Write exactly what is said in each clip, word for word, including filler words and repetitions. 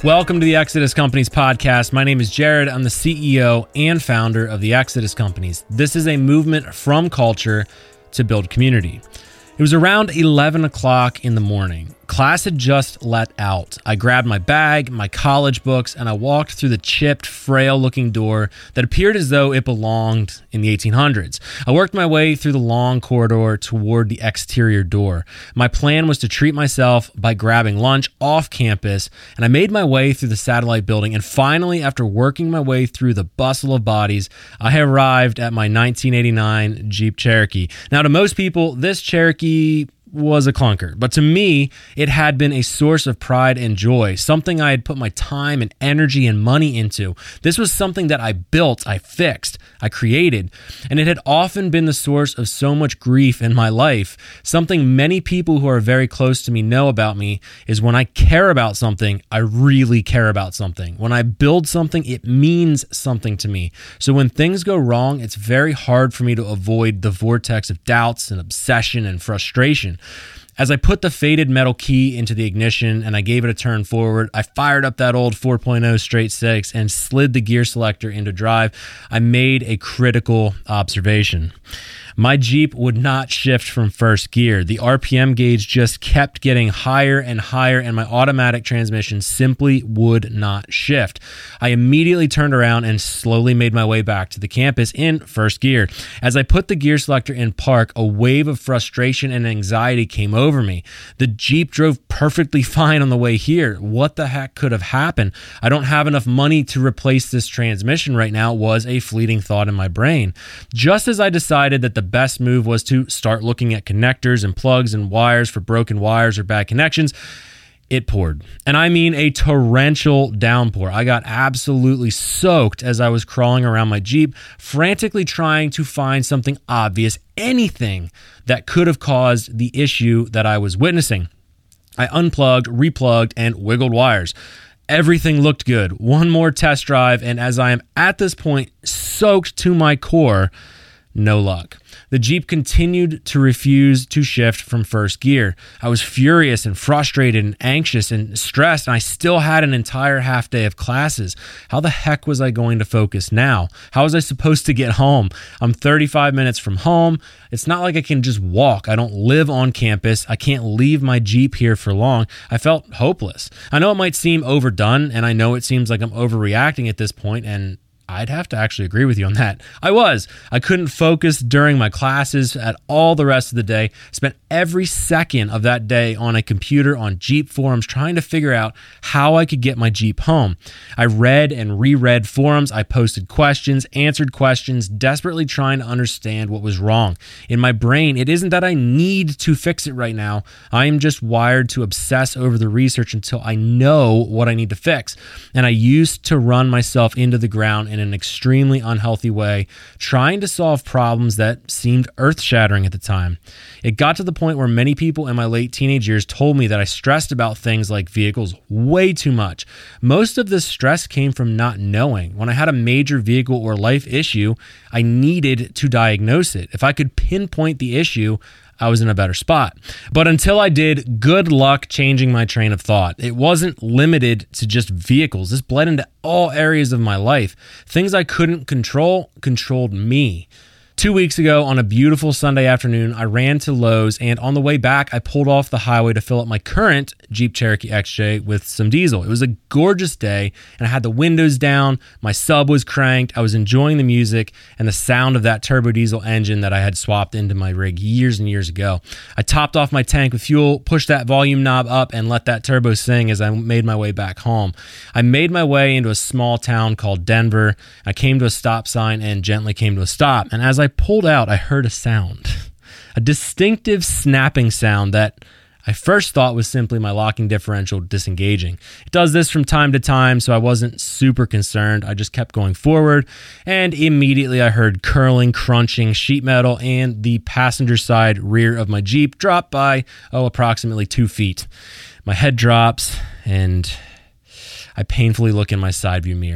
Welcome to the Exodus Companies podcast. My name is Jared. I'm the C E O and founder of the Exodus Companies. This is a movement from culture to build community. It was around eleven o'clock in the morning. Class had just let out. I grabbed my bag, my college books, and I walked through the chipped, frail-looking door that appeared as though it belonged in the eighteen hundreds. I worked my way through the long corridor toward the exterior door. My plan was to treat myself by grabbing lunch off campus, and I made my way through the satellite building, and finally, after working my way through the bustle of bodies, I arrived at my nineteen eighty-nine Jeep Cherokee. Now, to most people, this Cherokee was a clunker, but to me, it had been a source of pride and joy, something I had put my time and energy and money into. This was something that I built, I fixed, I created, and it had often been the source of so much grief in my life. Something many people who are very close to me know about me is when I care about something, I really care about something. When I build something, it means something to me. So when things go wrong, it's very hard for me to avoid the vortex of doubts and obsession and frustration. As I put the faded metal key into the ignition and I gave it a turn forward, I fired up that old four point oh straight six and slid the gear selector into drive. I made a critical observation. My Jeep would not shift from first gear. The R P M gauge just kept getting higher and higher, and my automatic transmission simply would not shift. I immediately turned around and slowly made my way back to the campus in first gear. As I put the gear selector in park, a wave of frustration and anxiety came over me. The Jeep drove perfectly fine on the way here. What the heck could have happened? I don't have enough money to replace this transmission right now, was a fleeting thought in my brain. Just as I decided that the The best move was to start looking at connectors and plugs and wires for broken wires or bad connections, it poured. And I mean a torrential downpour. I got absolutely soaked as I was crawling around my Jeep, frantically trying to find something obvious, anything that could have caused the issue that I was witnessing. I unplugged, replugged, and wiggled wires. Everything looked good. One more test drive, and as I am at this point soaked to my core, no luck. The Jeep continued to refuse to shift from first gear. I was furious and frustrated and anxious and stressed, and I still had an entire half day of classes. How the heck was I going to focus now? How was I supposed to get home? I'm thirty-five minutes from home. It's not like I can just walk. I don't live on campus. I can't leave my Jeep here for long. I felt hopeless. I know it might seem overdone, and I know it seems like I'm overreacting at this point, and I'd have to actually agree with you on that. I was. I couldn't focus during my classes at all the rest of the day. Spent every second of that day on a computer on Jeep forums trying to figure out how I could get my Jeep home. I read and reread forums. I posted questions, answered questions, desperately trying to understand what was wrong. In my brain, it isn't that I need to fix it right now. I am just wired to obsess over the research until I know what I need to fix. And I used to run myself into the ground in an extremely unhealthy way, trying to solve problems that seemed earth-shattering at the time. It got to the point where many people in my late teenage years told me that I stressed about things like vehicles way too much. Most of this stress came from not knowing. When I had a major vehicle or life issue, I needed to diagnose it. If I could pinpoint the issue, I was in a better spot. But until I did, good luck changing my train of thought. It wasn't limited to just vehicles. This bled into all areas of my life. Things I couldn't control controlled me. Two weeks ago, on a beautiful Sunday afternoon, I ran to Lowe's, and on the way back, I pulled off the highway to fill up my current Jeep Cherokee X J with some diesel. It was a gorgeous day, and I had the windows down, my sub was cranked, I was enjoying the music and the sound of that turbo diesel engine that I had swapped into my rig years and years ago. I topped off my tank with fuel, pushed that volume knob up, and let that turbo sing as I made my way back home. I made my way into a small town called Denver. I came to a stop sign and gently came to a stop, and as I pulled out, I heard a sound, a distinctive snapping sound that I first thought was simply my locking differential disengaging. It does this from time to time, so I wasn't super concerned. I just kept going forward, and immediately I heard curling, crunching sheet metal, and the passenger side rear of my Jeep drop by, oh, approximately two feet. My head drops, and I painfully look in my side view mirror.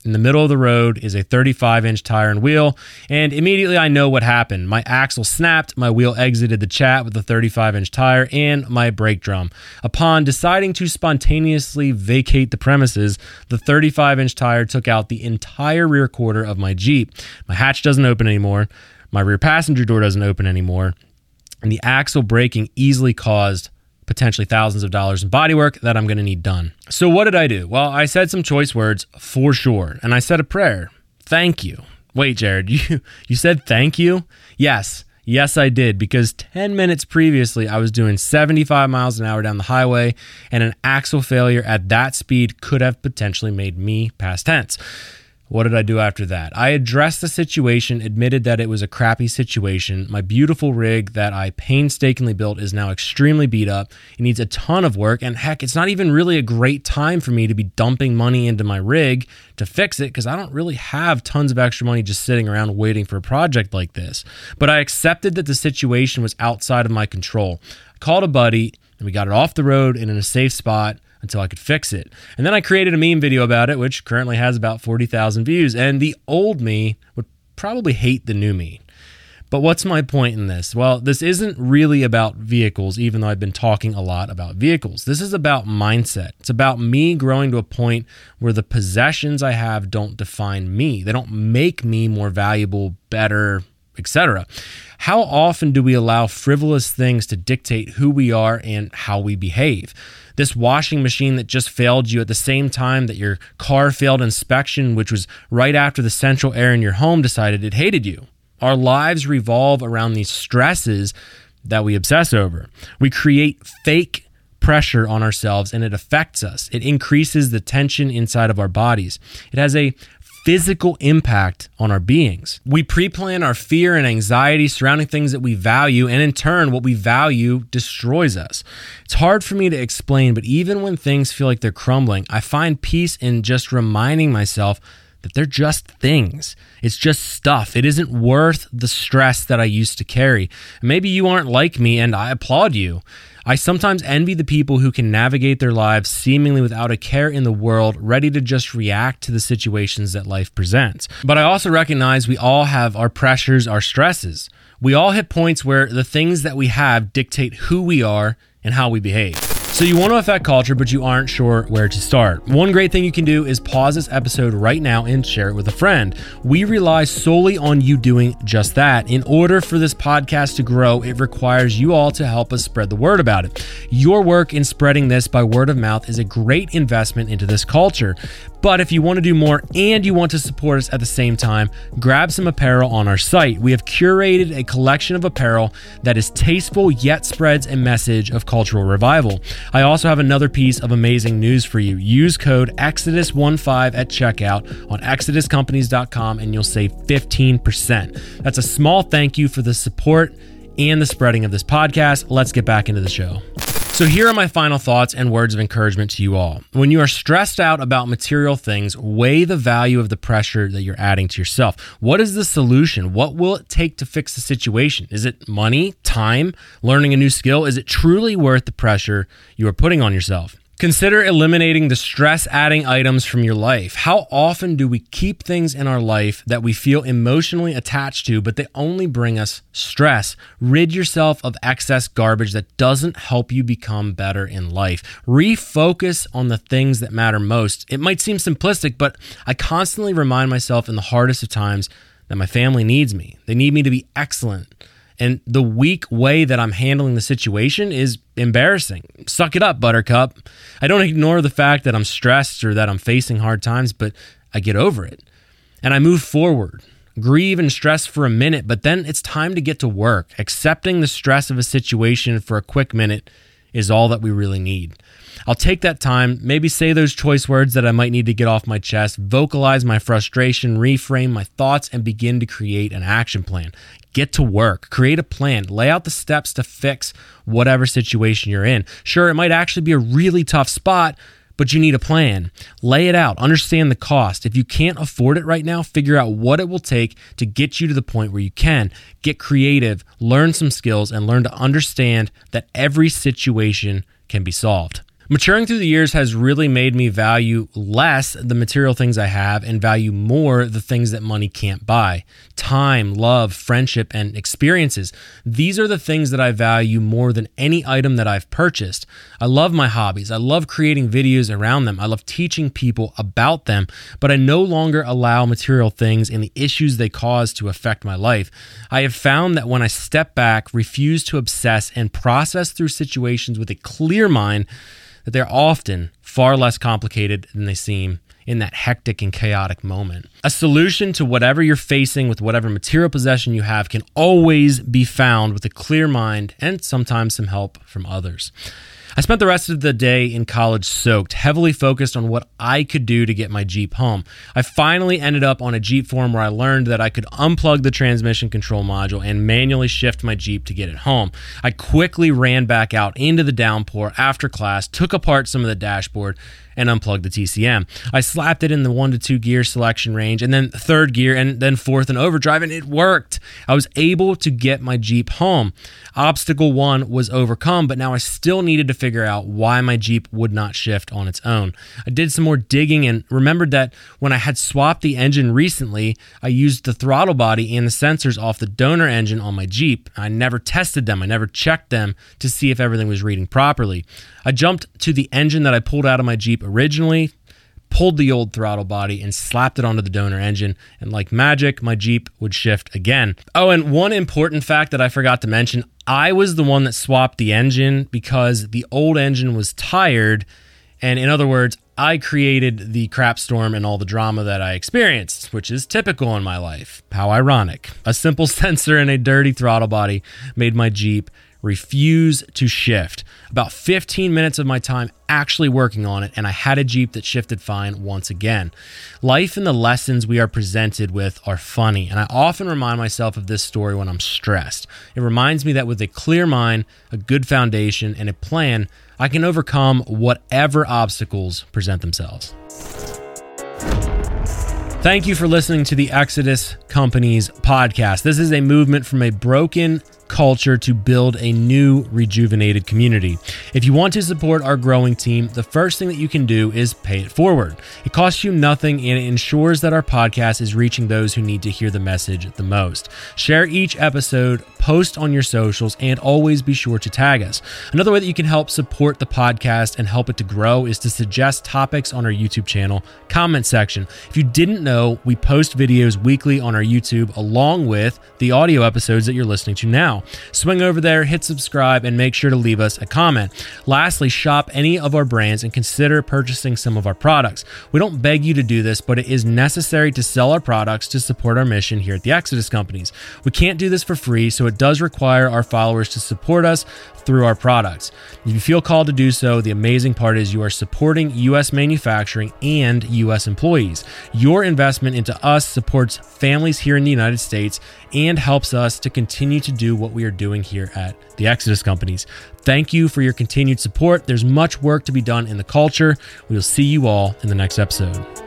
In the middle of the road is a thirty-five inch tire and wheel, and immediately I know what happened. My axle snapped, my wheel exited the chat with the thirty-five inch tire, and my brake drum. Upon deciding to spontaneously vacate the premises, the thirty-five inch tire took out the entire rear quarter of my Jeep. My hatch doesn't open anymore, my rear passenger door doesn't open anymore, and the axle braking easily caused potentially thousands of dollars in bodywork that I'm going to need done. So what did I do? Well, I said some choice words for sure, and I said a prayer. Thank you. Wait, Jared, you you said thank you? Yes. Yes, I did, because ten minutes previously, I was doing seventy-five miles an hour down the highway, and an axle failure at that speed could have potentially made me past tense. What did I do after that? I addressed the situation, admitted that it was a crappy situation. My beautiful rig that I painstakingly built is now extremely beat up. It needs a ton of work, and heck, it's not even really a great time for me to be dumping money into my rig to fix it because I don't really have tons of extra money just sitting around waiting for a project like this. But I accepted that the situation was outside of my control. I called a buddy, and we got it off the road and in a safe spot until I could fix it. And then I created a meme video about it, which currently has about forty thousand views. And the old me would probably hate the new me. But what's my point in this? Well, this isn't really about vehicles, even though I've been talking a lot about vehicles. This is about mindset. It's about me growing to a point where the possessions I have don't define me. They don't make me more valuable, better, et cetera. How often do we allow frivolous things to dictate who we are and how we behave? This washing machine that just failed you at the same time that your car failed inspection, which was right after the central air in your home decided it hated you. Our lives revolve around these stresses that we obsess over. We create fake pressure on ourselves and it affects us. It increases the tension inside of our bodies. It has a physical impact on our beings. We pre-plan our fear and anxiety surrounding things that we value, and in turn, what we value destroys us. It's hard for me to explain, but even when things feel like they're crumbling, I find peace in just reminding myself that they're just things. It's just stuff. It isn't worth the stress that I used to carry. Maybe you aren't like me, and I applaud you. I sometimes envy the people who can navigate their lives seemingly without a care in the world, ready to just react to the situations that life presents. But I also recognize we all have our pressures, our stresses. We all hit points where the things that we have dictate who we are and how we behave. So you want to affect culture, but you aren't sure where to start. One great thing you can do is pause this episode right now and share it with a friend. We rely solely on you doing just that. In order for this podcast to grow, it requires you all to help us spread the word about it. Your work in spreading this by word of mouth is a great investment into this culture. But if you want to do more and you want to support us at the same time, grab some apparel on our site. We have curated a collection of apparel that is tasteful yet spreads a message of cultural revival. I also have another piece of amazing news for you. Use code Exodus fifteen at checkout on exodus companies dot com and you'll save fifteen percent. That's a small thank you for the support and the spreading of this podcast. Let's get back into the show. So here are my final thoughts and words of encouragement to you all. When you are stressed out about material things, weigh the value of the pressure that you're adding to yourself. What is the solution? What will it take to fix the situation? Is it money, time, learning a new skill? Is it truly worth the pressure you are putting on yourself? Consider eliminating the stress-adding items from your life. How often do we keep things in our life that we feel emotionally attached to, but they only bring us stress? Rid yourself of excess garbage that doesn't help you become better in life. Refocus on the things that matter most. It might seem simplistic, but I constantly remind myself in the hardest of times that my family needs me. They need me to be excellent. And the weak way that I'm handling the situation is embarrassing. Suck it up, Buttercup. I don't ignore the fact that I'm stressed or that I'm facing hard times, but I get over it. And I move forward. Grieve and stress for a minute, but then it's time to get to work. Accepting the stress of a situation for a quick minute is all that we really need. I'll take that time, maybe say those choice words that I might need to get off my chest, vocalize my frustration, reframe my thoughts, and begin to create an action plan. Get to work, create a plan, lay out the steps to fix whatever situation you're in. Sure, it might actually be a really tough spot, but you need a plan. Lay it out, understand the cost. If you can't afford it right now, figure out what it will take to get you to the point where you can. Get creative, learn some skills, and learn to understand that every situation can be solved. Maturing through the years has really made me value less the material things I have and value more the things that money can't buy. Time, love, friendship, and experiences. These are the things that I value more than any item that I've purchased. I love my hobbies. I love creating videos around them. I love teaching people about them, but I no longer allow material things and the issues they cause to affect my life. I have found that when I step back, refuse to obsess, and process through situations with a clear mind, that they're often far less complicated than they seem in that hectic and chaotic moment. A solution to whatever you're facing with whatever material possession you have can always be found with a clear mind and sometimes some help from others. I spent the rest of the day in college soaked, heavily focused on what I could do to get my Jeep home. I finally ended up on a Jeep forum where I learned that I could unplug the transmission control module and manually shift my Jeep to get it home. I quickly ran back out into the downpour after class, took apart some of the dashboard, and unplugged the T C M. I slapped it in the one to two gear selection range and then third gear and then fourth in overdrive, and it worked. I was able to get my Jeep home. Obstacle one was overcome, but now I still needed to figure out why my Jeep would not shift on its own. I did some more digging and remembered that when I had swapped the engine recently, I used the throttle body and the sensors off the donor engine on my Jeep. I never tested them. I never checked them to see if everything was reading properly. I jumped to the engine that I pulled out of my Jeep originally, pulled the old throttle body, and slapped it onto the donor engine, and like magic, my Jeep would shift again. Oh, and one important fact that I forgot to mention, I was the one that swapped the engine because the old engine was tired, and in other words, I created the crap storm and all the drama that I experienced, which is typical in my life. How ironic. A simple sensor and a dirty throttle body made my Jeep refuse to shift. About fifteen minutes of my time actually working on it, and I had a Jeep that shifted fine once again. Life and the lessons we are presented with are funny, and I often remind myself of this story when I'm stressed. It reminds me that with a clear mind, a good foundation, and a plan, I can overcome whatever obstacles present themselves. Thank you for listening to the Exodus Companies podcast. This is a movement from a broken culture to build a new, rejuvenated community. If you want to support our growing team, the first thing that you can do is pay it forward. It costs you nothing, and it ensures that our podcast is reaching those who need to hear the message the most. Share each episode, post on your socials, and always be sure to tag us. Another way that you can help support the podcast and help it to grow is to suggest topics on our YouTube channel comment section. If you didn't know, we post videos weekly on our YouTube along with the audio episodes that you're listening to now. Swing over there, hit subscribe, and make sure to leave us a comment. Lastly, shop any of our brands and consider purchasing some of our products. We don't beg you to do this, but it is necessary to sell our products to support our mission here at the Exodus Companies. We can't do this for free, so it does require our followers to support us through our products. If you feel called to do so, the amazing part is you are supporting U S manufacturing and U S employees. Your investment into us supports families here in the United States and helps us to continue to do what we are doing here at the Exodus Companies. Thank you for your continued support. There's much work to be done in the culture. We will see you all in the next episode.